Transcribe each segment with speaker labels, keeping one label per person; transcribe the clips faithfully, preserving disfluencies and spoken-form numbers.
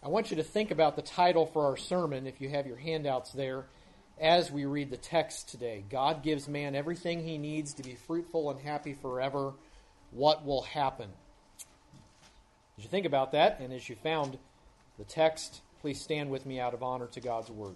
Speaker 1: I want you to think about the title for our sermon, if you have your handouts there, as we read the text today. God gives man everything he needs to be fruitful and happy forever. What will happen? As you think about that, and as you found the text, please stand with me out of honor to God's Word.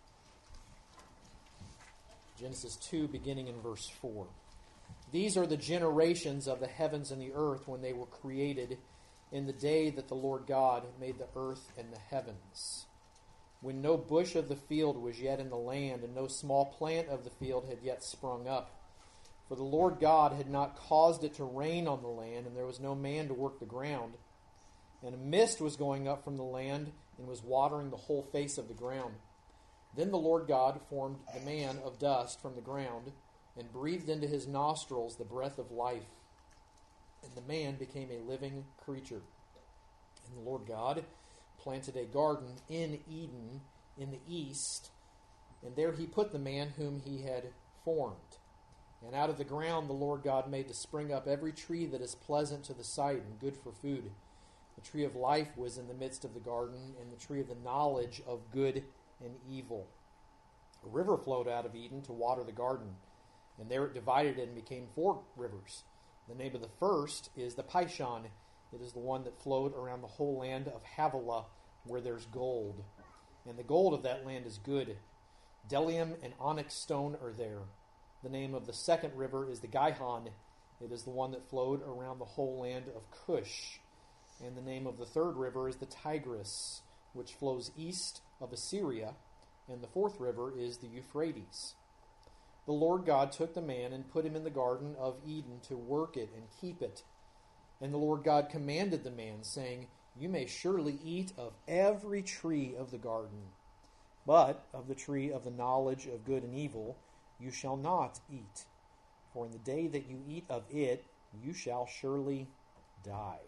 Speaker 1: Genesis two, beginning in verse four. These are the generations of the heavens and the earth when they were created, in the day that the Lord God made the earth and the heavens, when no bush of the field was yet in the land, and no small plant of the field had yet sprung up. For the Lord God had not caused it to rain on the land, and there was no man to work the ground. And a mist was going up from the land, and was watering the whole face of the ground. Then the Lord God formed the man of dust from the ground, and breathed into his nostrils the breath of life. And the man became a living creature. And the Lord God planted a garden in Eden in the east, and there he put the man whom he had formed. And out of the ground the Lord God made to spring up every tree that is pleasant to the sight and good for food. The tree of life was in the midst of the garden, and the tree of the knowledge of good and evil. A river flowed out of Eden to water the garden, and there it divided and became four rivers. The name of the first is the Pishon. It is the one that flowed around the whole land of Havilah, where there's gold. And the gold of that land is good. Bdellium and onyx stone are there. The name of the second river is the Gihon. It is the one that flowed around the whole land of Cush. And the name of the third river is the Tigris, which flows east of Assyria. And the fourth river is the Euphrates. The Lord God took the man and put him in the garden of Eden to work it and keep it. And the Lord God commanded the man, saying, You may surely eat of every tree of the garden, but of the tree of the knowledge of good and evil you shall not eat. For in the day that you eat of it, you shall surely die.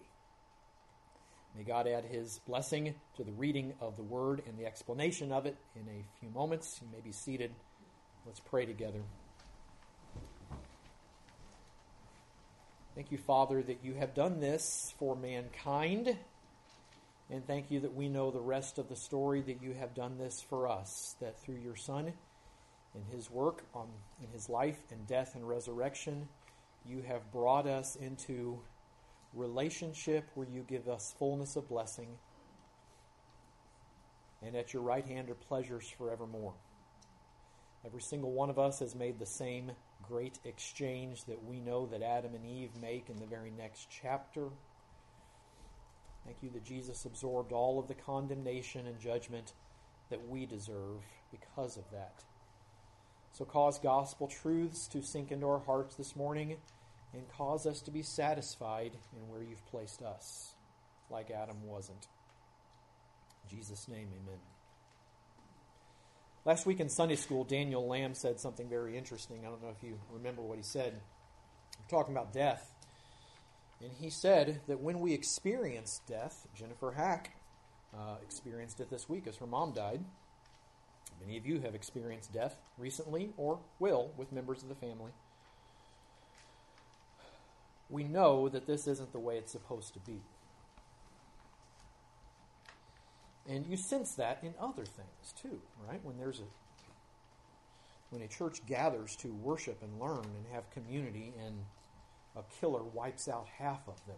Speaker 1: May God add his blessing to the reading of the word and the explanation of it in a few moments. You may be seated. Let's pray together. Thank you, Father, that you have done this for mankind. And thank you that we know the rest of the story, that you have done this for us, that through your Son and his work on in his life and death and resurrection, you have brought us into relationship where you give us fullness of blessing. And at your right hand are pleasures forevermore. Every single one of us has made the same great exchange that we know that Adam and Eve make in the very next chapter. Thank you that Jesus absorbed all of the condemnation and judgment that we deserve because of that. So cause gospel truths to sink into our hearts this morning and cause us to be satisfied in where you've placed us, like Adam wasn't. In Jesus' name, amen. Last week in Sunday school, Daniel Lamb said something very interesting. I don't know if you remember what he said. We're talking about death. And he said that when we experience death, Jennifer Hack uh, experienced it this week as her mom died. Many of you have experienced death recently or will with members of the family. We know that this isn't the way it's supposed to be. And you sense that in other things too, right? When there's a when a church gathers to worship and learn and have community, and a killer wipes out half of them,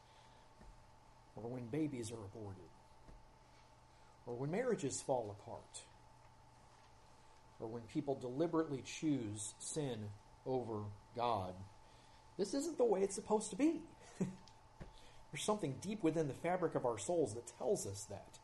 Speaker 1: or when babies are aborted, or when marriages fall apart, or when people deliberately choose sin over God. This isn't the way it's supposed to be. There's something deep within the fabric of our souls that tells us that.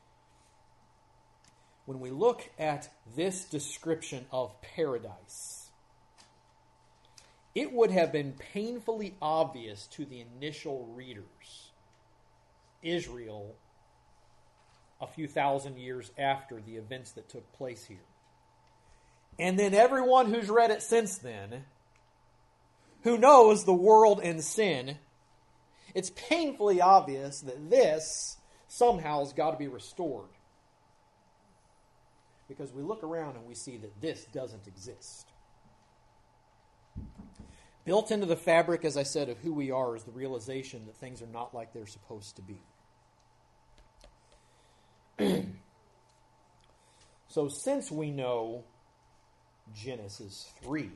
Speaker 1: When we look at this description of paradise, it would have been painfully obvious to the initial readers, Israel, a few thousand years after the events that took place here. And then everyone who's read it since then, who knows the world and sin, it's painfully obvious that this somehow has got to be restored. Because we look around and we see that this doesn't exist. Built into the fabric, as I said, of who we are is the realization that things are not like they're supposed to be. So since we know Genesis three,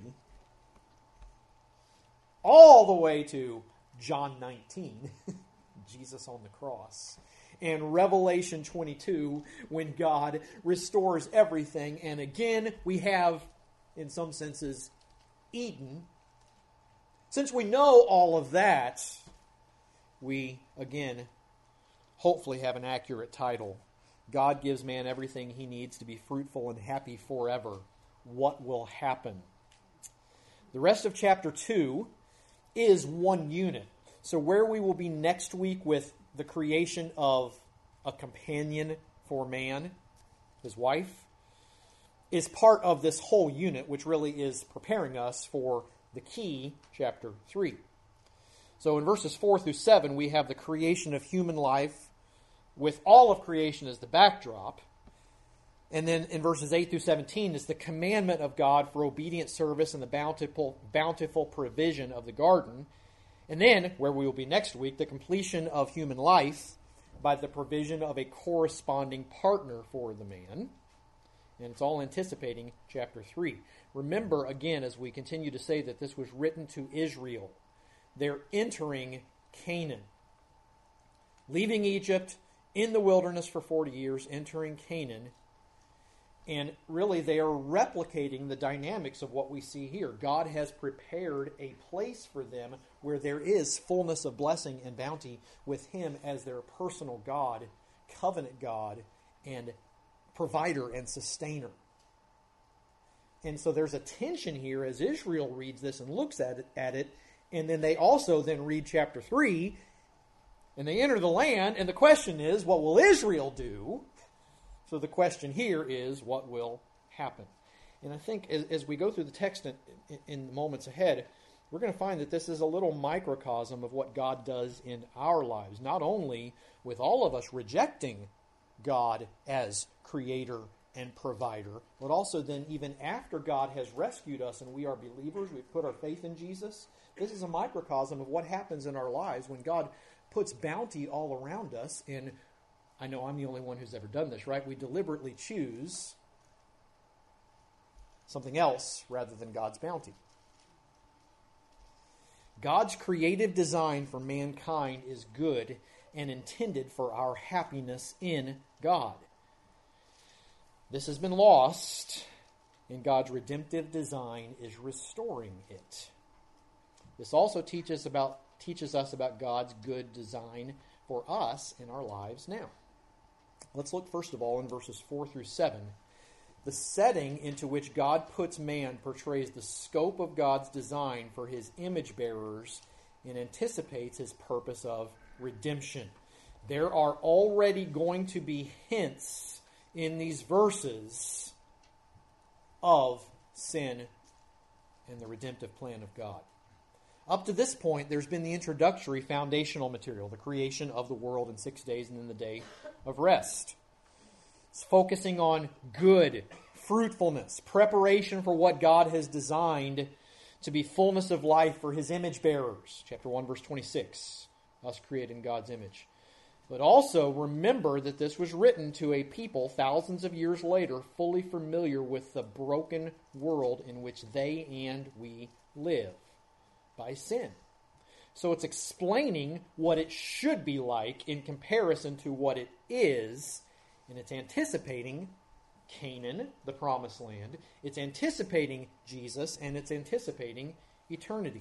Speaker 1: all the way to John nineteen, Jesus on the cross, and Revelation twenty-two, when God restores everything, and again we have, in some senses, Eden. Since we know all of that, we, again, hopefully have an accurate title. God gives man everything he needs to be fruitful and happy forever. What will happen? The rest of chapter two is one unit. So where we will be next week with the creation of a companion for man, his wife, is part of this whole unit, which really is preparing us for the key, chapter three. So in verses four through seven, we have the creation of human life with all of creation as the backdrop. And then in verses eight through seventeen is the commandment of God for obedient service and the bountiful, bountiful provision of the garden. And then, where we will be next week, the completion of human life by the provision of a corresponding partner for the man. And it's all anticipating chapter three. Remember, again, as we continue to say that this was written to Israel, they're entering Canaan. Leaving Egypt in the wilderness for forty years, entering Canaan. And really, they are replicating the dynamics of what we see here. God has prepared a place for them where there is fullness of blessing and bounty with Him as their personal God, covenant God, and provider and sustainer. And so there's a tension here as Israel reads this and looks at it, at it, and then they also then read chapter three, and they enter the land, and the question is, what will Israel do? So the question here is, what will happen? And I think as, as we go through the text in, in, in the moments ahead, we're going to find that this is a little microcosm of what God does in our lives, not only with all of us rejecting God as creator and provider, but also then even after God has rescued us and we are believers, we've put our faith in Jesus. This is a microcosm of what happens in our lives when God puts bounty all around us. And I know I'm the only one who's ever done this, right? We deliberately choose something else rather than God's bounty. God's creative design for mankind is good and intended for our happiness in God. This has been lost, and God's redemptive design is restoring it. This also teaches about teaches us about God's good design for us in our lives now. Let's look first of all in verses four through seven. The setting into which God puts man portrays the scope of God's design for his image bearers and anticipates his purpose of redemption. There are already going to be hints in these verses of sin and the redemptive plan of God. Up to this point, there's been the introductory foundational material, the creation of the world in six days and then the day of rest. It's focusing on good, fruitfulness, preparation for what God has designed to be fullness of life for His image bearers. Chapter one, verse twenty-six, us created in God's image. But also remember that this was written to a people thousands of years later fully familiar with the broken world in which they and we live by sin. So it's explaining what it should be like in comparison to what it is, and it's anticipating Canaan, the promised land. It's anticipating Jesus, and it's anticipating eternity.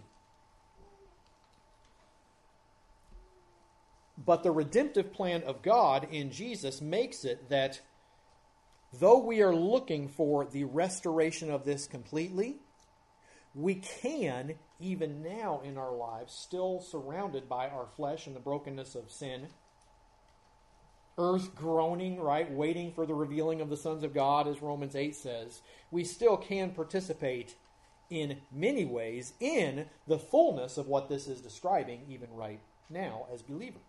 Speaker 1: But the redemptive plan of God in Jesus makes it that though we are looking for the restoration of this completely, we can, even now in our lives, still surrounded by our flesh and the brokenness of sin, earth groaning, right, waiting for the revealing of the sons of God, as Romans eight says, we still can participate in many ways in the fullness of what this is describing even right now as believers.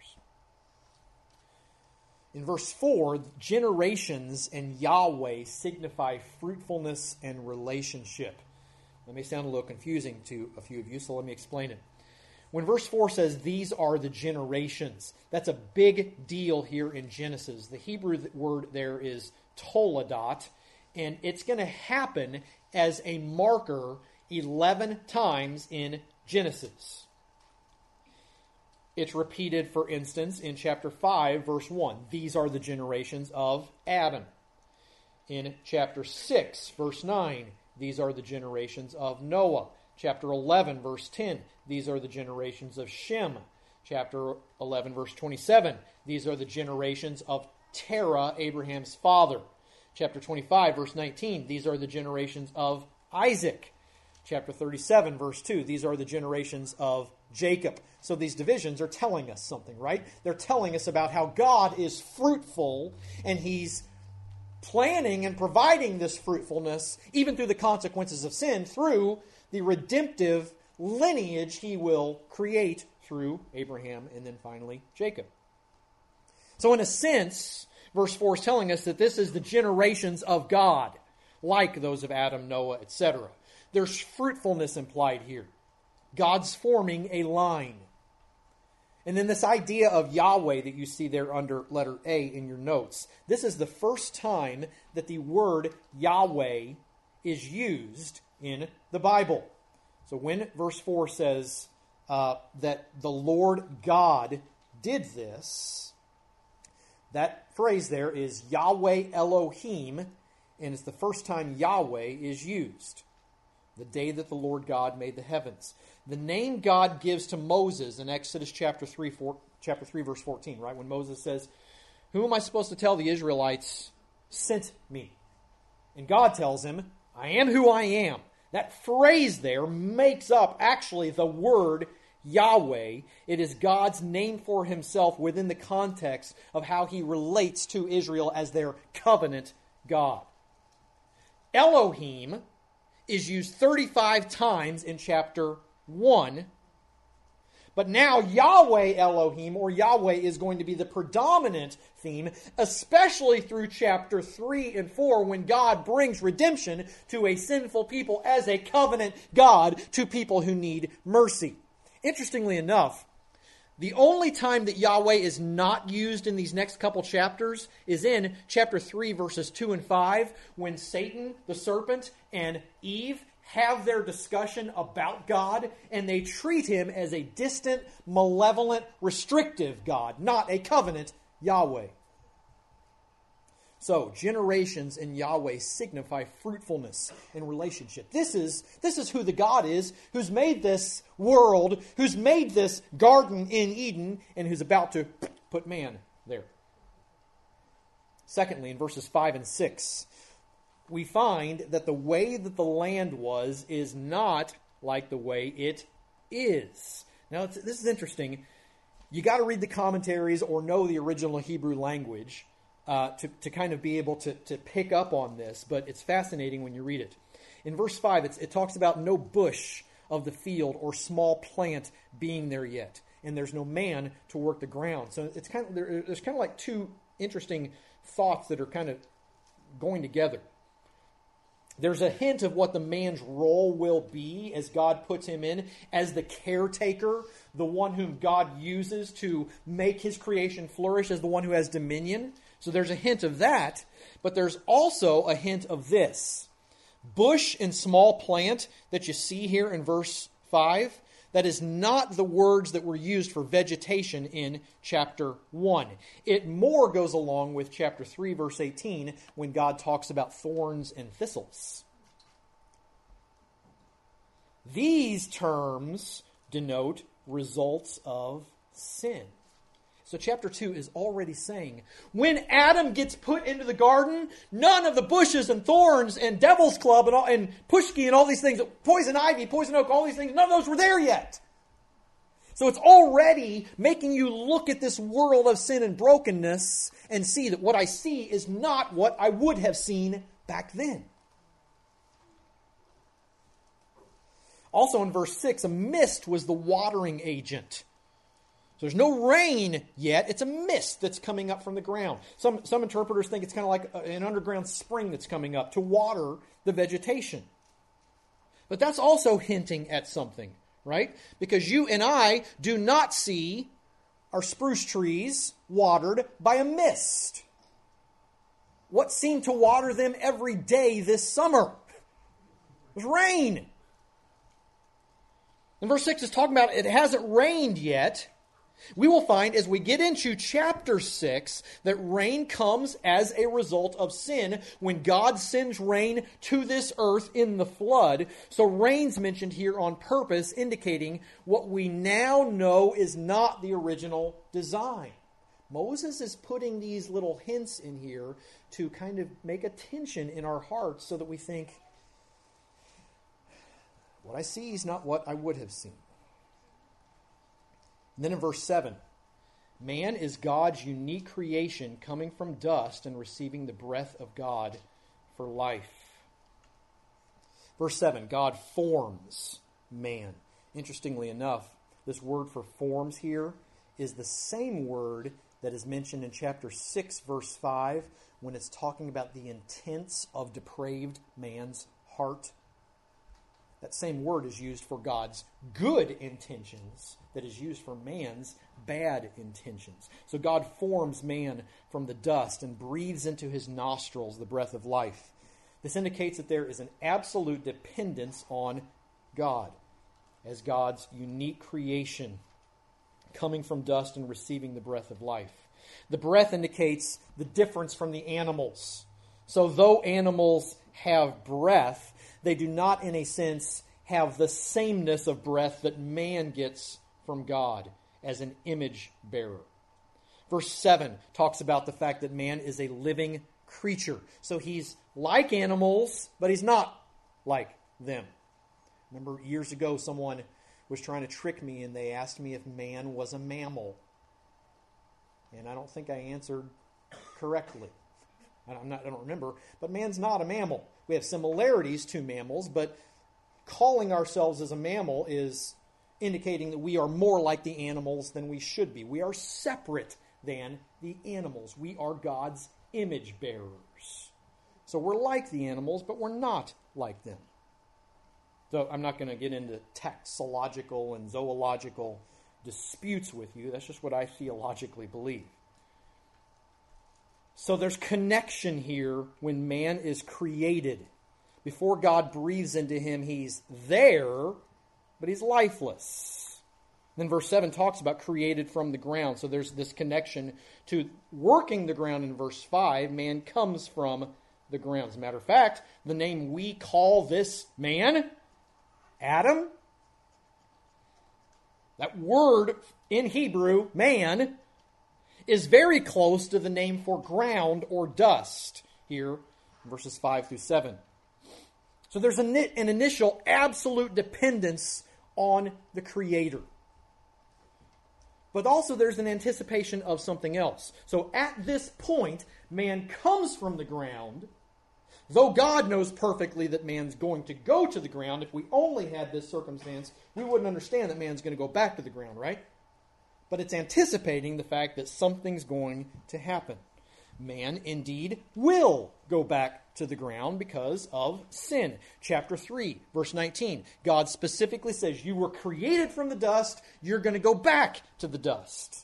Speaker 1: In verse four, generations and Yahweh signify fruitfulness and relationship. That may sound a little confusing to a few of you, so let me explain it. When verse four says, these are the generations, that's a big deal here in Genesis. The Hebrew word there is toledot, And it's going to happen as a marker eleven times in Genesis. It's repeated, for instance, in chapter five, verse one. These are the generations of Adam. In chapter six, verse nine, these are the generations of Noah. Chapter eleven, verse ten, these are the generations of Shem. Chapter eleven, verse twenty-seven, these are the generations of Terah, Abraham's father. Chapter twenty-five, verse nineteen, these are the generations of Isaac. Chapter thirty-seven, verse two, these are the generations of Jacob. So these divisions are telling us something, right? They're telling us about how God is fruitful, and He's planning and providing this fruitfulness, even through the consequences of sin, through the redemptive lineage He will create through Abraham and then finally Jacob. So in a sense, verse four is telling us that this is the generations of God, like those of Adam, Noah, et cetera. There's fruitfulness implied here. God's forming a line. And then this idea of Yahweh that you see there under letter A in your notes, this is the first time that the word Yahweh is used in the Bible. So when verse four says uh, that the Lord God did this, that phrase there is Yahweh Elohim, and it's the first time Yahweh is used. The day that the Lord God made the heavens. The name God gives to Moses in Exodus chapter three, four, chapter three, verse fourteen, right? When Moses says, "Who am I supposed to tell the Israelites sent me?" And God tells him, "I am who I am." That phrase there makes up actually the word Yahweh. It is God's name for Himself within the context of how He relates to Israel as their covenant God. Elohim is used thirty-five times in chapter one. But now Yahweh Elohim, or Yahweh, is going to be the predominant theme, especially through chapter three and four, when God brings redemption to a sinful people as a covenant God to people who need mercy. Interestingly enough, the only time that Yahweh is not used in these next couple chapters is in chapter three, verses two and five, when Satan, the serpent, and Eve have their discussion about God, and they treat Him as a distant, malevolent, restrictive God, not a covenant Yahweh. So, generations in Yahweh signify fruitfulness and relationship. This is, this is who the God is who's made this world, who's made this garden in Eden, and who's about to put man there. Secondly, in verses five and six, we find that the way that the land was is not like the way it is. Now, it's, this is interesting. You got to read the commentaries or know the original Hebrew language Uh, to, to kind of be able to, to pick up on this, but it's fascinating when you read it. In verse five, it's, it talks about no bush of the field or small plant being there yet, and there's no man to work the ground. So it's kind of there, there's kind of like two interesting thoughts that are kind of going together. There's a hint of what the man's role will be as God puts him in as the caretaker, the one whom God uses to make His creation flourish, as the one who has dominion. So there's a hint of that, but there's also a hint of this. Bush and small plant that you see here in verse five, that is not the words that were used for vegetation in chapter one. It more goes along with chapter three, verse eighteen, when God talks about thorns and thistles. These terms denote results of sin. So chapter two is already saying, when Adam gets put into the garden, none of the bushes and thorns and devil's club and, all, and pushki and all these things, poison ivy, poison oak, all these things, none of those were there yet. So it's already making you look at this world of sin and brokenness and see that what I see is not what I would have seen back then. Also in verse six, a mist was the watering agent. So there's no rain yet. It's a mist that's coming up from the ground. Some, some interpreters think it's kind of like an underground spring that's coming up to water the vegetation. But that's also hinting at something, right? Because you and I do not see our spruce trees watered by a mist. what seemed to water them every day this summer? It was rain. And verse six is talking about it hasn't rained yet. We will find as we get into chapter six that rain comes as a result of sin when God sends rain to this earth in the flood. So rain's mentioned here on purpose, indicating what we now know is not the original design. Moses is putting these little hints in here to kind of make a tension in our hearts so that we think, what I see is not what I would have seen. And then in verse seven, man is God's unique creation coming from dust and receiving the breath of God for life. Verse seven, God forms man. Interestingly enough, this word for forms here is the same word that is mentioned in chapter six, verse five, when it's talking about the intents of depraved man's heart. That same word is used for God's good intentions that is used for man's bad intentions. So God forms man from the dust and breathes into his nostrils the breath of life. This indicates that there is an absolute dependence on God as God's unique creation coming from dust and receiving the breath of life. The breath indicates the difference from the animals. So though animals have breath, they do not, in a sense, have the sameness of breath that man gets from God as an image bearer. Verse seven talks about the fact that man is a living creature. So he's like animals, but he's not like them. Remember years ago someone was trying to trick me and they asked me if man was a mammal. And I don't think I answered correctly. I'm not, I don't remember, but man's not a mammal. We have similarities to mammals, but calling ourselves as a mammal is indicating that we are more like the animals than we should be. We are separate than the animals. We are God's image bearers. So we're like the animals, but we're not like them. So I'm not going to get into taxological and zoological disputes with you. That's just what I theologically believe. So there's connection here when man is created. Before God breathes into him, he's there, but he's lifeless. Then verse seven talks about created from the ground. So there's this connection to working the ground in verse five. Man comes from the ground. As a matter of fact, the name we call this man, Adam, that word in Hebrew, man, is very close to the name for ground or dust here, verses five through seven. So there's an, an initial absolute dependence on the Creator. But also there's an anticipation of something else. So at this point, man comes from the ground. Though God knows perfectly that man's going to go to the ground, if we only had this circumstance, we wouldn't understand that man's going to go back to the ground, right? But it's anticipating the fact that something's going to happen. Man, indeed, will go back to the ground because of sin. Chapter three, verse nineteen. God specifically says, you were created from the dust, you're going to go back to the dust.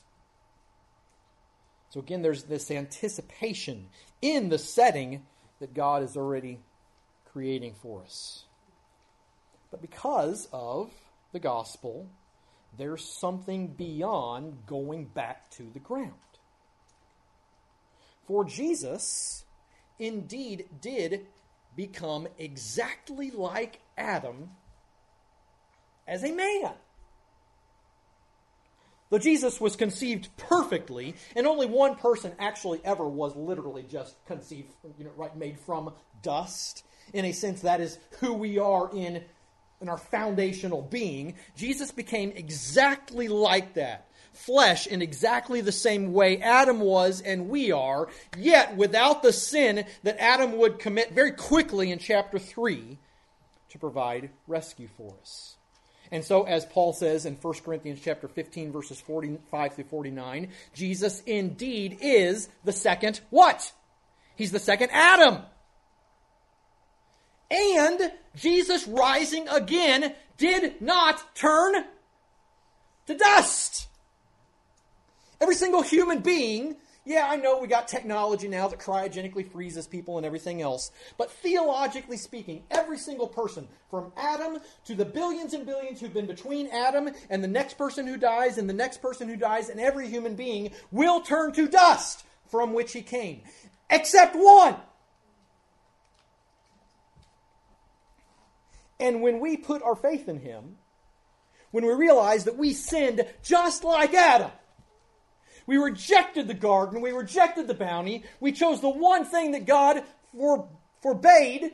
Speaker 1: So again, there's this anticipation in the setting that God is already creating for us. But because of the gospel, there's something beyond going back to the ground. For Jesus, indeed, did become exactly like Adam as a man. Though Jesus was conceived perfectly, and only one person actually ever was literally just conceived, you know, right, made from dust. In a sense, that is who we are in, in our foundational being. Jesus became exactly like that. Flesh in exactly the same way Adam was and we are, yet without the sin that Adam would commit very quickly in chapter three to provide rescue for us. And so, as Paul says in First Corinthians chapter fifteen, verses forty-five through forty-nine, Jesus indeed is the second what? He's the second Adam. And Jesus rising again did not turn to dust. Every single human being Yeah, I know we got technology now that cryogenically freezes people and everything else. But theologically speaking, every single person, from Adam to the billions and billions who've been between Adam and the next person who dies and the next person who dies, and every human being will turn to dust from which he came. Except one. And when we put our faith in him, when we realize that we sinned just like Adam, we rejected the garden. We rejected the bounty. We chose the one thing that God for, forbade.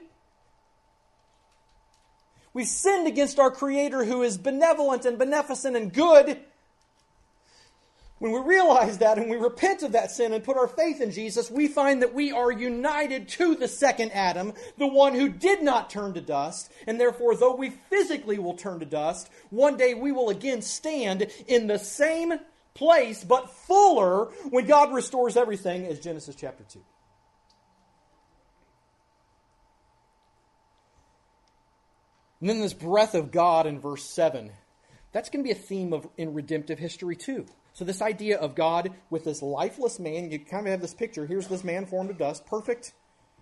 Speaker 1: We sinned against our Creator who is benevolent and beneficent and good. When we realize that and we repent of that sin and put our faith in Jesus, we find that we are united to the second Adam, the one who did not turn to dust. And therefore, though we physically will turn to dust, one day we will again stand in the same place, but fuller, when God restores everything, as Genesis chapter two. And then this breath of God in verse seven, that's going to be a theme of in redemptive history too. So this idea of God with this lifeless man, you kind of have this picture. Here's this man formed of dust, perfect,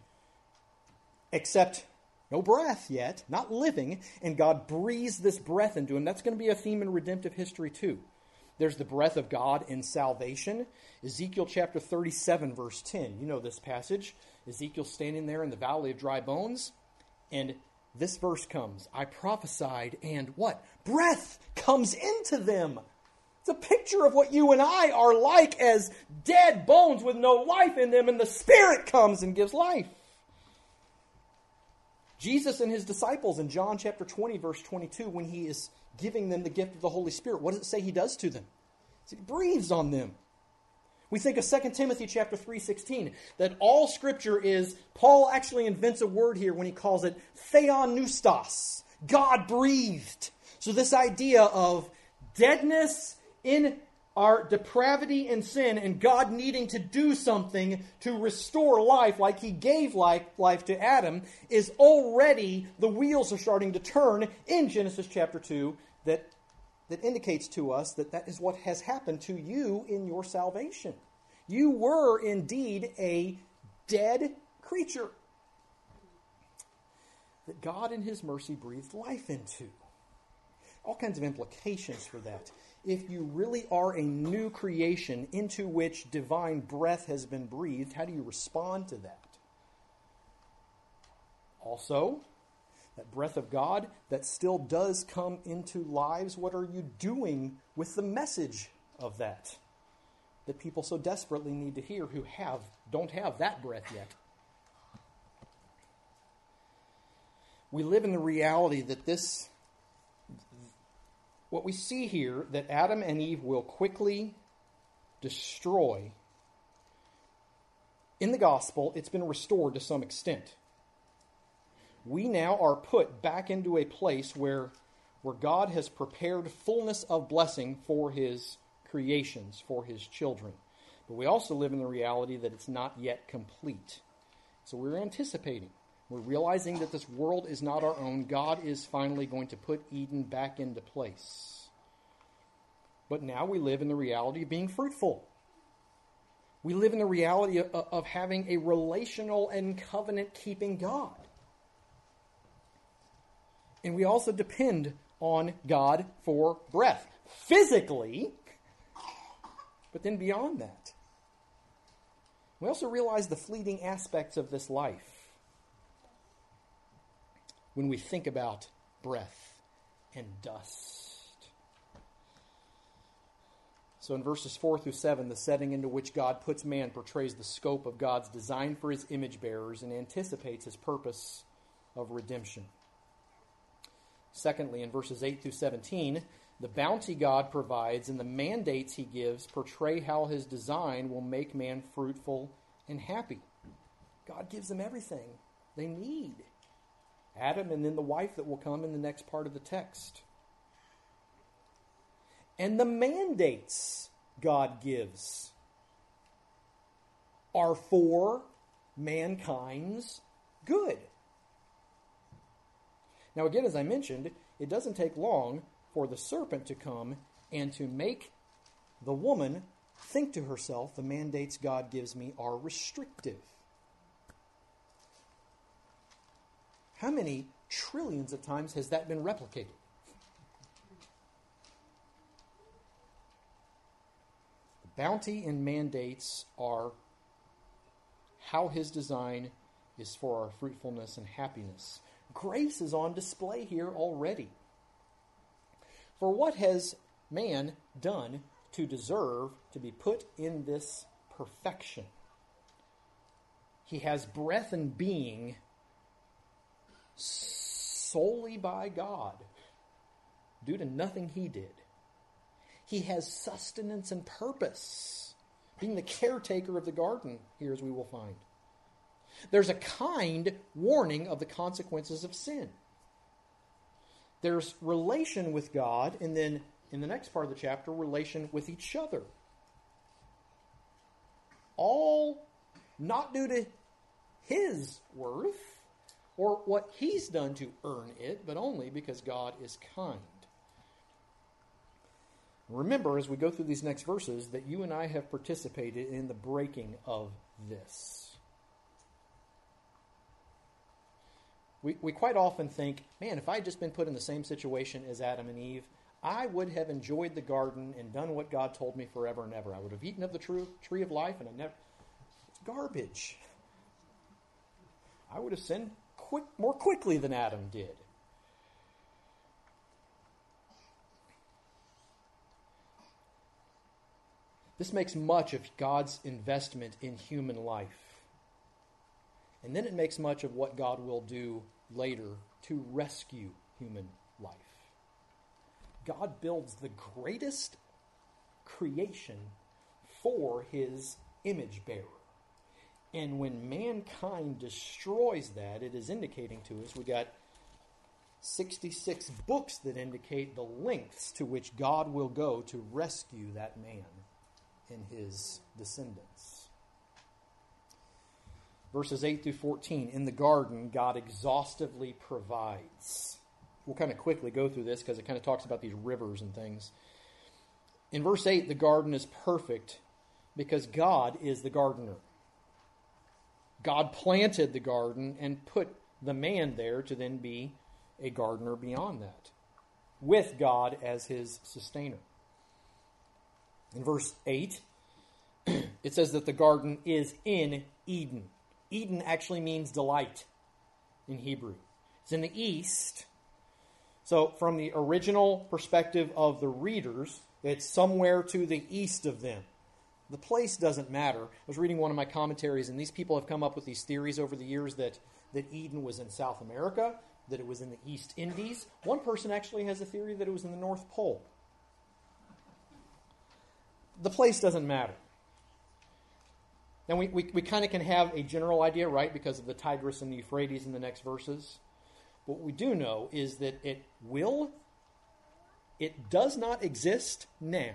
Speaker 1: except no breath yet, not living, and God breathes this breath into him. That's going to be a theme in redemptive history too. There's the breath of God in salvation. Ezekiel chapter thirty-seven, verse ten. You know this passage. Ezekiel's standing there in the valley of dry bones. And this verse comes. I prophesied, and what? Breath comes into them. It's a picture of what you and I are like as dead bones with no life in them. And the Spirit comes and gives life. Jesus and his disciples in John chapter twenty, verse twenty-two, when he is giving them the gift of the Holy Spirit, what does it say he does to them? He breathes on them. We think of Second Timothy chapter three sixteen, that all Scripture is, Paul actually invents a word here when he calls it theopneustos, God breathed. So this idea of deadness in our depravity and sin, and God needing to do something to restore life like he gave life, life to Adam, is already, the wheels are starting to turn in Genesis chapter two, that, that indicates to us that that is what has happened to you in your salvation. You were indeed a dead creature that God in his mercy breathed life into. All kinds of implications for that. If you really are a new creation into which divine breath has been breathed, how do you respond to that? Also, that breath of God that still does come into lives, what are you doing with the message of that? That people so desperately need to hear who have don't have that breath yet. We live in the reality that this What we see here, that Adam and Eve will quickly destroy, in the gospel, it's been restored to some extent. We now are put back into a place where, where God has prepared fullness of blessing for his creations, for his children. But we also live in the reality that it's not yet complete. So we're anticipating. We're realizing that this world is not our own. God is finally going to put Eden back into place. But now we live in the reality of being fruitful. We live in the reality of, of having a relational and covenant-keeping God. And we also depend on God for breath. Physically, but then beyond that. We also realize the fleeting aspects of this life when we think about breath and dust. So in verses four through seven, the setting into which God puts man portrays the scope of God's design for his image bearers and anticipates his purpose of redemption. Secondly, in verses eight through seventeen, the bounty God provides and the mandates he gives portray how his design will make man fruitful and happy. God gives them everything they need. Adam and then the wife that will come in the next part of the text. And the mandates God gives are for mankind's good. Now again, as I mentioned, it doesn't take long for the serpent to come and to make the woman think to herself, the mandates God gives me are restrictive. How many trillions of times has that been replicated? The bounty and mandates are how his design is for our fruitfulness and happiness. Grace is on display here already. For what has man done to deserve to be put in this perfection? He has breath and being solely by God, due to nothing he did. He has sustenance and purpose, being the caretaker of the garden, here as we will find. There's a kind warning of the consequences of sin. There's relation with God, and then in the next part of the chapter, relation with each other. All not due to his worth or what he's done to earn it, but only because God is kind. Remember, as we go through these next verses, that you and I have participated in the breaking of this. We, we quite often think, man, if I had just been put in the same situation as Adam and Eve, I would have enjoyed the garden and done what God told me forever and ever. I would have eaten of the true tree of life, and I never... It's garbage. I would have sinned quick, more quickly than Adam did. This makes much of God's investment in human life. And then it makes much of what God will do later to rescue human life. God builds the greatest creation for his image bearer. And when mankind destroys that, it is indicating to us, we got sixty-six books that indicate the lengths to which God will go to rescue that man and his descendants. Verses eight through fourteen, in the garden, God exhaustively provides. We'll kind of quickly go through this because it kind of talks about these rivers and things. In verse eight, the garden is perfect because God is the gardener. God planted the garden and put the man there to then be a gardener beyond that, with God as his sustainer. In verse eight, it says that the garden is in Eden. Eden actually means delight in Hebrew. It's in the east. So from the original perspective of the readers, it's somewhere to the east of them. The place doesn't matter. I was reading one of my commentaries, and these people have come up with these theories over the years that, that Eden was in South America, that it was in the East Indies. One person actually has a theory that it was in the North Pole. The place doesn't matter. Now, we, we, we kind of can have a general idea, right, because of the Tigris and the Euphrates in the next verses. What we do know is that it will, it does not exist now,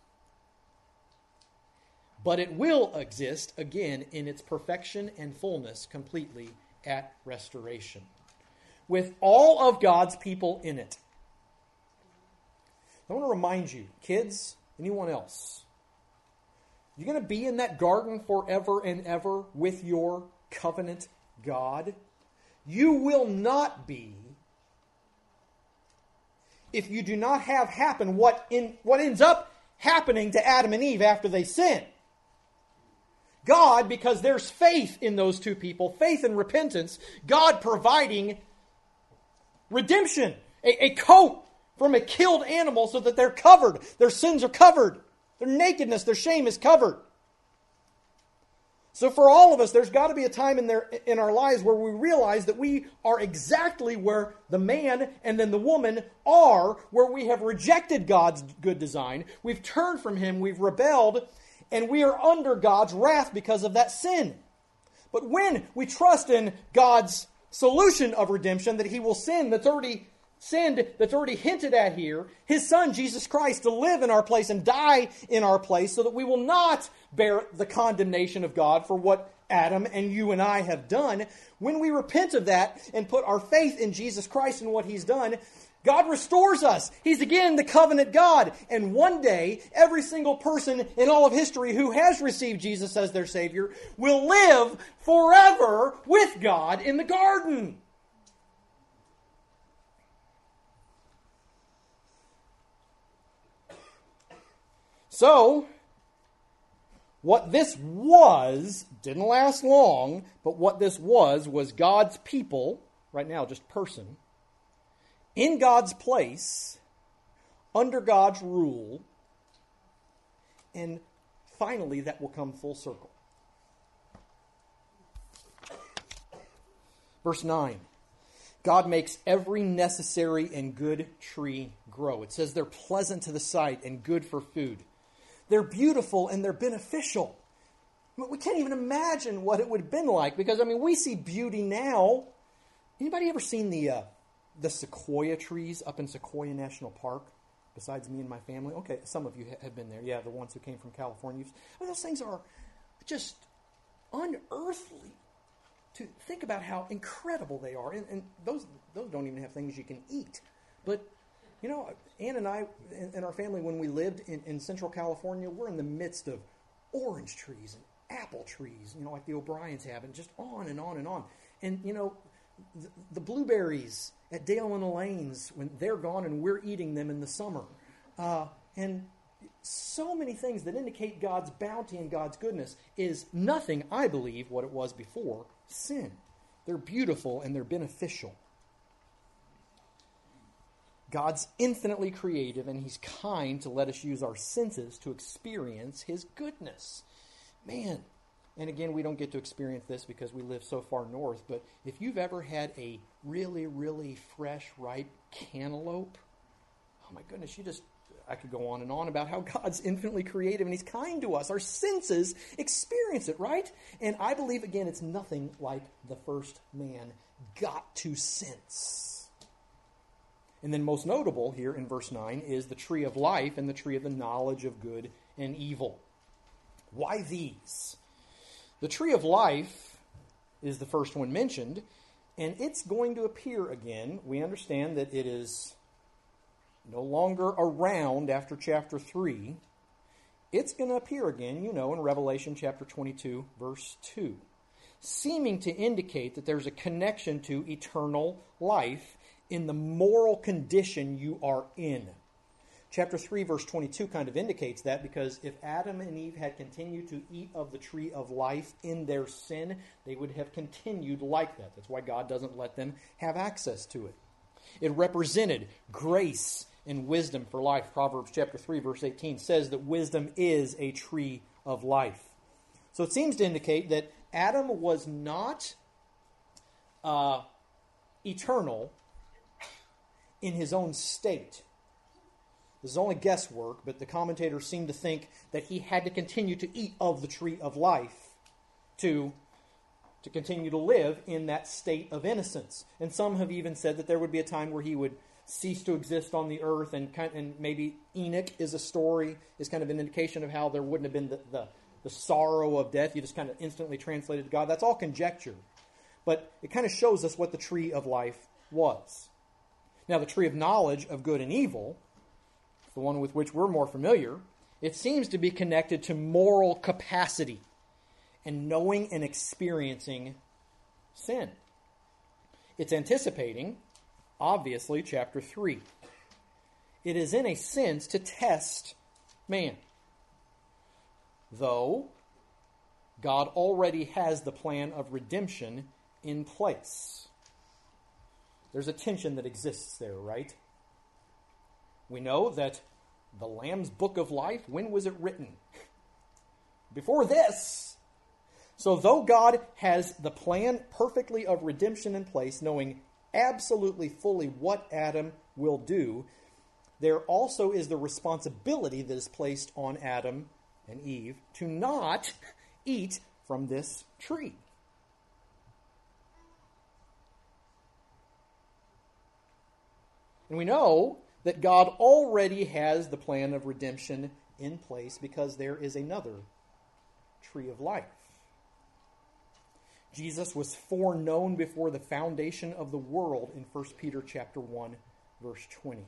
Speaker 1: but it will exist again in its perfection and fullness completely at restoration, with all of God's people in it. I want to remind you, kids, anyone else, you're going to be in that garden forever and ever with your covenant God. You will not be if you do not have happen what in what ends up happening to Adam and Eve after they sin. God, because there's faith in those two people, faith and repentance, God providing redemption, a, a coat from a killed animal so that they're covered. Their sins are covered. Their nakedness, their shame is covered. So for all of us, there's got to be a time in there in our lives where we realize that we are exactly where the man and then the woman are, where we have rejected God's good design. We've turned from Him, we've rebelled, and we are under God's wrath because of that sin. But when we trust in God's solution of redemption, that He will sin that's already sinned, that's already hinted at here, His Son, Jesus Christ, to live in our place and die in our place so that we will not bear the condemnation of God for what Adam and you and I have done. When we repent of that and put our faith in Jesus Christ and what He's done,
Speaker 2: God restores us. He's again the covenant God. And one day, every single person in all of history who has received Jesus as their Savior will live forever with God in the garden. So, what this was didn't last long, but what this was was God's people, right now just person, in God's place, under God's rule, and finally that will come full circle. Verse nine, God makes every necessary and good tree grow. It says they're pleasant to the sight and good for food. They're beautiful and they're beneficial. We can't even imagine what it would have been like because, I mean, we see beauty now. Anybody ever seen the uh, the sequoia trees up in Sequoia National Park? Besides me and my family? Okay, some of you have been there. Yeah, the ones who came from California. I mean, those things are just unearthly. To think about how incredible they are. And, and those those don't even have things you can eat. But, you know, Ann and I and our family, when we lived in, in Central California, we're in the midst of orange trees and apple trees, you know, like the O'Briens have, and just on and on and on. And, you know, the, the blueberries at Dale and Elaine's, when they're gone and we're eating them in the summer. Uh, and so many things that indicate God's bounty and God's goodness is nothing, I believe, what it was before sin. They're beautiful and they're beneficial. God's infinitely creative and He's kind to let us use our senses to experience His goodness. Man, and again, we don't get to experience this because we live so far north, but if you've ever had a really, really fresh, ripe cantaloupe, oh my goodness, you just, I could go on and on about how God's infinitely creative and He's kind to us. Our senses experience it, right? And I believe, again, it's nothing like the first man got to sense. And then most notable here in verse nine is the tree of life and the tree of the knowledge of good and evil. Why these? The tree of life is the first one mentioned, and it's going to appear again. We understand that it is no longer around after chapter three. It's going to appear again, you know, in Revelation chapter twenty-two, verse two, seeming to indicate that there's a connection to eternal life in the moral condition you are in. Chapter three, verse twenty-two kind of indicates that, because if Adam and Eve had continued to eat of the tree of life in their sin, they would have continued like that. That's why God doesn't let them have access to it. It represented grace and wisdom for life. Proverbs chapter three, verse eighteen says that wisdom is a tree of life. So it seems to indicate that Adam was not uh, eternal in his own state. This is only guesswork, but the commentators seem to think that he had to continue to eat of the tree of life to, to continue to live in that state of innocence. And some have even said that there would be a time where he would cease to exist on the earth, and kind and maybe Enoch is a story, is kind of an indication of how there wouldn't have been the, the, the sorrow of death. You just kind of instantly translated to God. That's all conjecture. But it kind of shows us what the tree of life was. Now, the tree of knowledge of good and evil, the one with which we're more familiar, it seems to be connected to moral capacity and knowing and experiencing sin. It's anticipating, obviously, chapter three. It is in a sense to test man. Though God already has the plan of redemption in place. There's a tension that exists there, right? We know that the Lamb's Book of Life, when was it written? Before this. So though God has the plan perfectly of redemption in place, knowing absolutely fully what Adam will do, there also is the responsibility that is placed on Adam and Eve to not eat from this tree. And we know that God already has the plan of redemption in place because there is another tree of life. Jesus was foreknown before the foundation of the world in First Peter chapter one, verse twenty.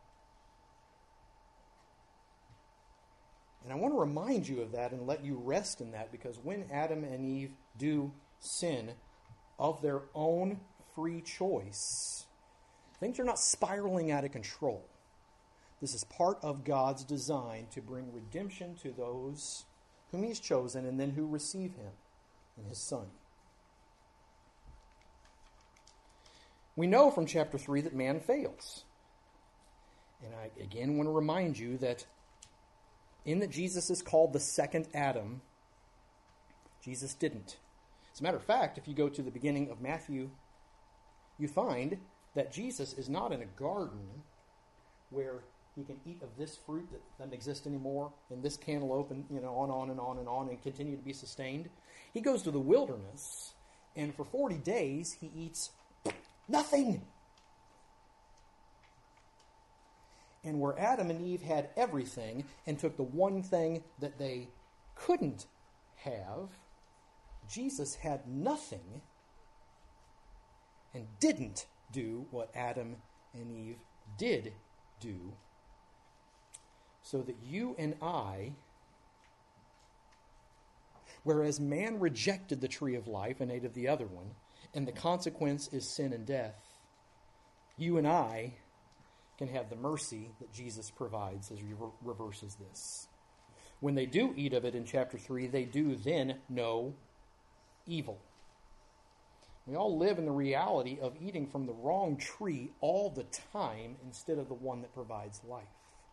Speaker 2: And I want to remind you of that and let you rest in that, because when Adam and Eve do sin of their own free choice, things are not spiraling out of control. This is part of God's design to bring redemption to those whom He's chosen and then who receive Him in His Son. We know from chapter three that man fails. And I again want to remind you that in that Jesus is called the second Adam, Jesus didn't. As a matter of fact, if you go to the beginning of Matthew, you find that Jesus is not in a garden where he can eat of this fruit that doesn't exist anymore, and this cantaloupe, and you know, on, on and on and on, and continue to be sustained. He goes to the wilderness, and for forty days he eats nothing. And where Adam and Eve had everything and took the one thing that they couldn't have, Jesus had nothing and didn't do what Adam and Eve did do, so that you and I, whereas man rejected the tree of life and ate of the other one, and the consequence is sin and death, you and I can have the mercy that Jesus provides as he re- reverses this. When they do eat of it in chapter three, they do then know evil. We all live in the reality of eating from the wrong tree all the time instead of the one that provides life.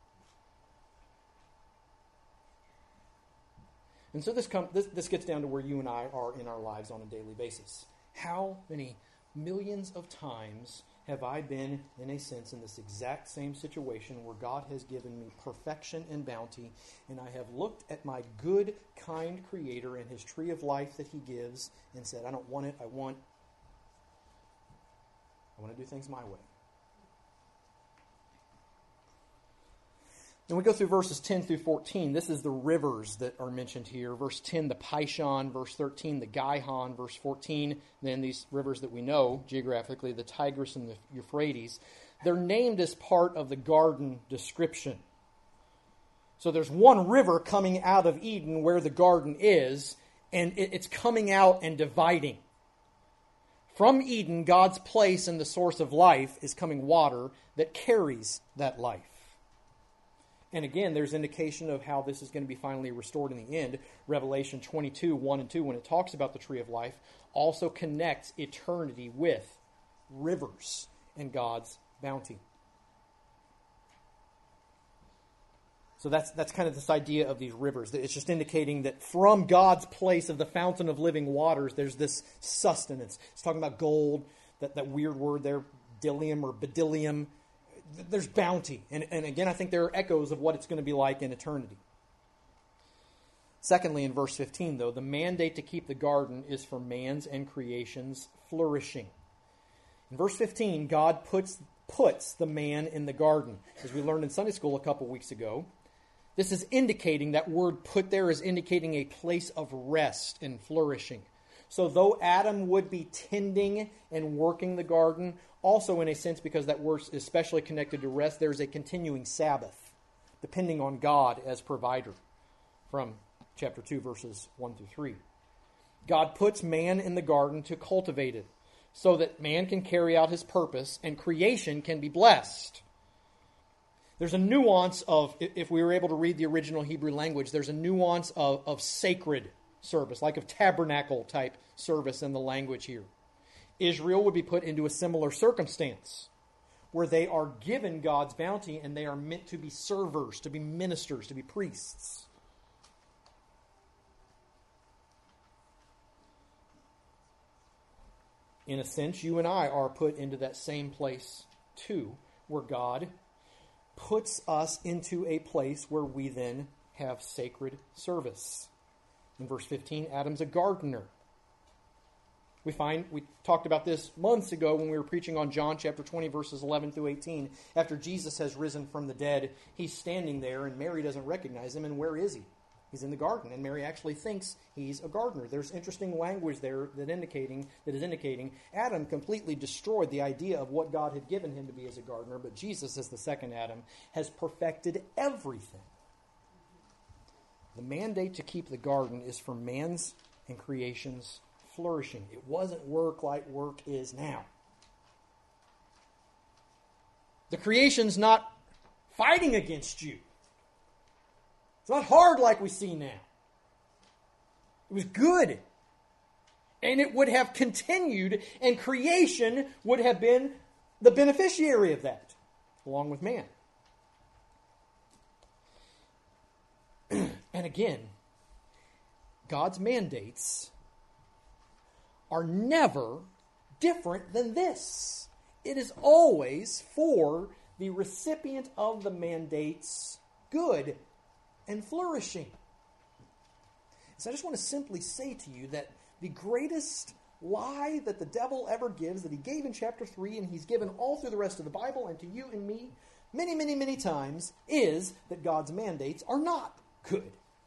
Speaker 2: And so this, com- this, this gets down to where you and I are in our lives on a daily basis. How many millions of times have I been, in a sense, in this exact same situation where God has given me perfection and bounty, and I have looked at my good, kind Creator and His tree of life that He gives and said, I don't want it, I want, I want to do things my way. And we go through verses ten through fourteen. This is the rivers that are mentioned here. Verse ten, the Pishon. Verse thirteen, the Gihon. Verse fourteen, then these rivers that we know geographically, the Tigris and the Euphrates. They're named as part of the garden description. So there's one river coming out of Eden where the garden is, and it's coming out and dividing. From Eden, God's place and the source of life, is coming water that carries that life. And again, there's indication of how this is going to be finally restored in the end. Revelation twenty-two, one and two, when it talks about the tree of life, also connects eternity with rivers and God's bounty. So that's that's kind of this idea of these rivers. It's just indicating that from God's place of the fountain of living waters, there's this sustenance. It's talking about gold, that, that weird word there, bdellium or bdellium. There's bounty. And, and again, I think there are echoes of what it's going to be like in eternity. Secondly, in verse fifteen, though, the mandate to keep the garden is for man's and creation's flourishing. In verse fifteen, God puts, puts the man in the garden. As we learned in Sunday school a couple weeks ago, this is indicating, that word put there is indicating a place of rest and flourishing. So though Adam would be tending and working the garden, also in a sense, because that word is especially connected to rest, there's a continuing Sabbath, depending on God as provider, from chapter two, verses one through three. God puts man in the garden to cultivate it, so that man can carry out his purpose and creation can be blessed. There's a nuance of, if we were able to read the original Hebrew language, there's a nuance of, of sacred service, like of tabernacle type service in the language here. Israel would be put into a similar circumstance where they are given God's bounty and they are meant to be servers, to be ministers, to be priests. In a sense, you and I are put into that same place too, where God puts us into a place where we then have sacred service. In verse fifteen, Adam's a gardener. We find, we talked about this months ago when we were preaching on John chapter twenty, verses eleven through eighteen. After Jesus has risen from the dead, he's standing there and Mary doesn't recognize him. And where is he? He's in the garden, and Mary actually thinks he's a gardener. There's interesting language there that indicating that is indicating Adam completely destroyed the idea of what God had given him to be as a gardener, but Jesus, as the second Adam, has perfected everything. The mandate to keep the garden is for man's and creation's flourishing. It wasn't work like work is now. The creation's not fighting against you. It's not hard like we see now. It was good. And it would have continued, and creation would have been the beneficiary of that, along with man. And again, God's mandates are never different than this. It is always for the recipient of the mandate's good and flourishing. So I just want to simply say to you that the greatest lie that the devil ever gives, that he gave in chapter three, and he's given all through the rest of the Bible and to you and me many, many, many times, is that God's mandates are not good.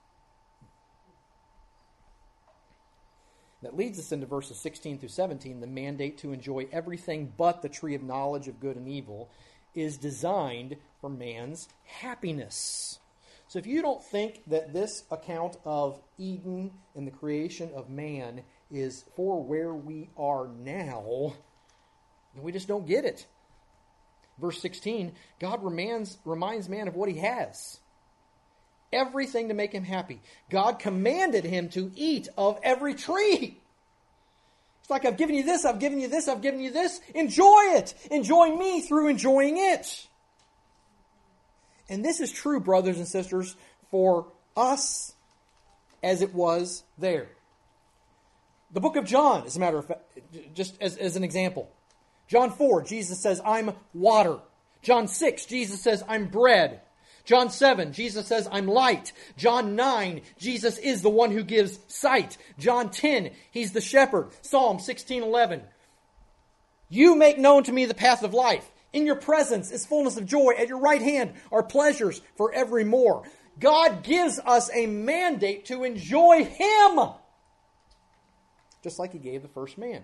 Speaker 2: That leads us into verses sixteen through seventeen. The mandate to enjoy everything but the tree of knowledge of good and evil is designed for man's happiness. So if you don't think that this account of Eden and the creation of man is for where we are now, then we just don't get it. Verse sixteen, God reminds, reminds man of what he has. Everything to make him happy. God commanded him to eat of every tree. It's like, I've given you this, I've given you this, I've given you this. Enjoy it. Enjoy me through enjoying it. And this is true, brothers and sisters, for us as it was there. The book of John, as a matter of fact, just as, as an example. John four, Jesus says, I'm water. John six, Jesus says, I'm bread. John seven, Jesus says, I'm light. John nine, Jesus is the one who gives sight. John ten, he's the shepherd. Psalm sixteen eleven, you make known to me the path of life. In your presence is fullness of joy. At your right hand are pleasures forevermore. God gives us a mandate to enjoy Him, just like He gave the first man.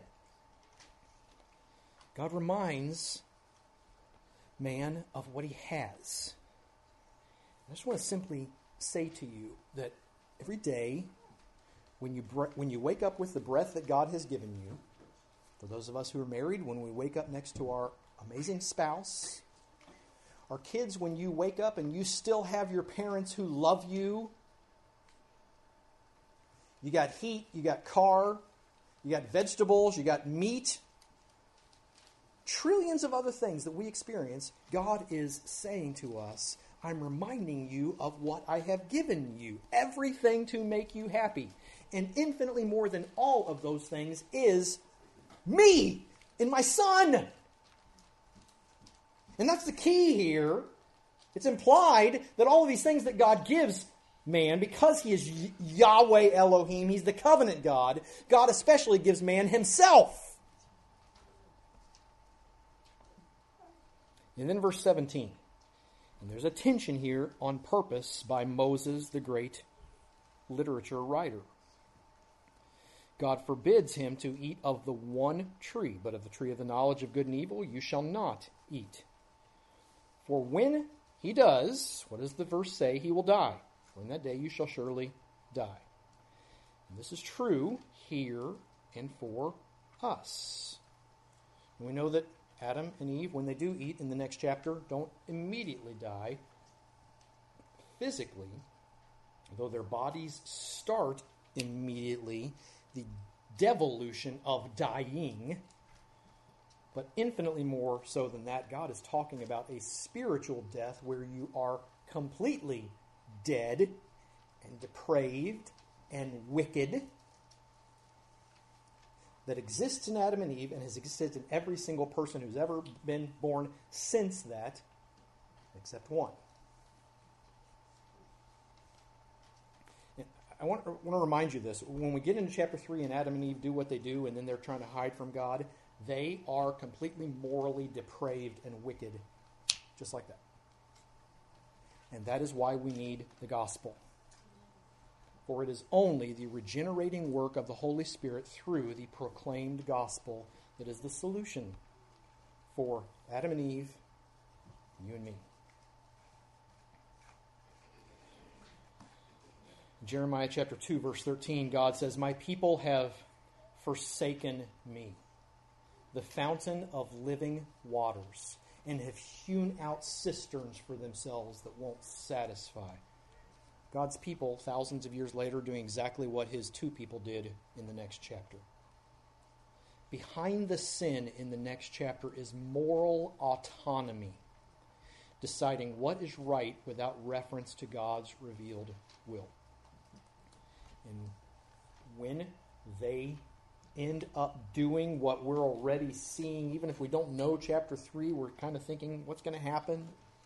Speaker 2: God reminds man of what he has. I just want to simply say to you that every day when you bre- when you wake up with the breath that God has given you, for those of us who are married, when we wake up next to our amazing spouse, our kids, when you wake up and you still have your parents who love you, you got heat, you got car, you got vegetables, you got meat, trillions of other things that we experience, God is saying to us, I'm reminding you of what I have given you. Everything to make you happy. And infinitely more than all of those things is me and my Son. And that's the key here. It's implied that all of these things that God gives man, because He is Yahweh Elohim, He's the covenant God, God especially gives man Himself. And then verse seventeen. And there's a tension here on purpose by Moses, the great literature writer. God forbids him to eat of the one tree, but of the tree of the knowledge of good and evil you shall not eat. For when he does, what does the verse say? He will die. For in that day you shall surely die. And this is true here and for us. And we know that Adam and Eve, when they do eat in the next chapter, don't immediately die physically, though their bodies start immediately the devolution of dying. But infinitely more so than that, God is talking about a spiritual death where you are completely dead and depraved and wicked, that exists in Adam and Eve and has existed in every single person who's ever been born since that, except one. I want, I want to remind you this. When we get into chapter three and Adam and Eve do what they do and then they're trying to hide from God, they are completely morally depraved and wicked, just like that. And that is why we need the gospel. For it is only the regenerating work of the Holy Spirit through the proclaimed gospel that is the solution for Adam and Eve, you and me. In Jeremiah chapter two, verse thirteen, God says, "My people have forsaken me, the fountain of living waters, and have hewn out cisterns for themselves that won't satisfy." God's people, thousands of years later, doing exactly what his two people did in the next chapter. Behind the sin in the next chapter is moral autonomy, deciding what is right without reference to God's revealed will. And when they end up doing what we're already seeing, even if we don't know chapter three, we're kind of thinking, what's going to happen?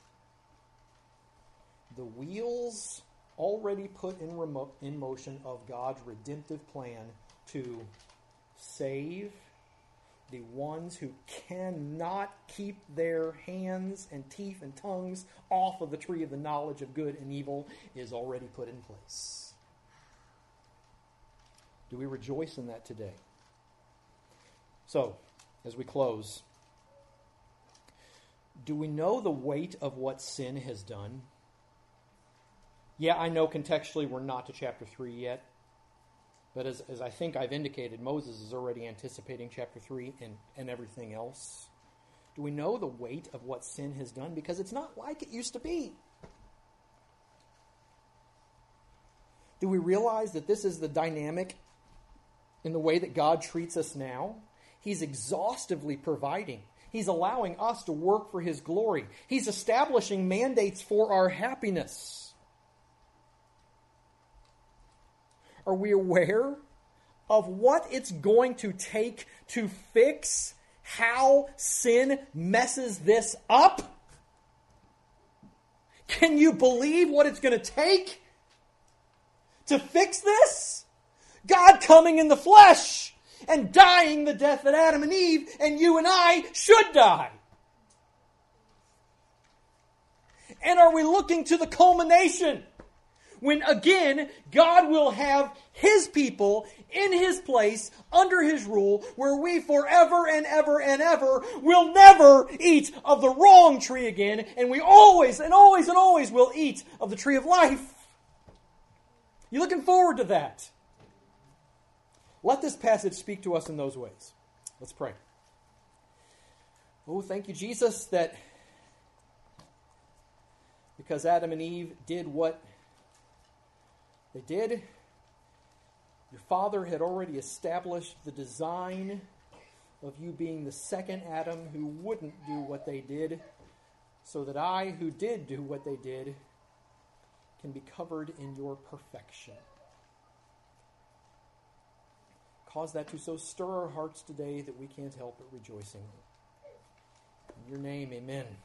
Speaker 2: The wheels already put in, remo- in motion of God's redemptive plan to save the ones who cannot keep their hands and teeth and tongues off of the tree of the knowledge of good and evil is already put in place. Do we rejoice in that today? So, as we close, do we know the weight of what sin has done? Yeah, I know contextually we're not to chapter three yet. But as, as I think I've indicated, Moses is already anticipating chapter three and, and everything else. Do we know the weight of what sin has done? Because it's not like it used to be. Do we realize that this is the dynamic in the way that God treats us now? He's exhaustively providing. He's allowing us to work for his glory. He's establishing mandates for our happiness. Are we aware of what it's going to take to fix how sin messes this up? Can you believe what it's going to take to fix this? God coming in the flesh and dying the death that Adam and Eve and you and I should die. And are we looking to the culmination? When again, God will have his people in his place, under his rule, where we forever and ever and ever will never eat of the wrong tree again, and we always and always and always will eat of the tree of life. You looking forward to that? Let this passage speak to us in those ways. Let's pray. Oh, thank you, Jesus, that because Adam and Eve did what they did, your Father had already established the design of you being the second Adam who wouldn't do what they did, so that I, who did do what they did, can be covered in your perfection. Cause that to so stir our hearts today that we can't help but rejoicing. In your name, amen.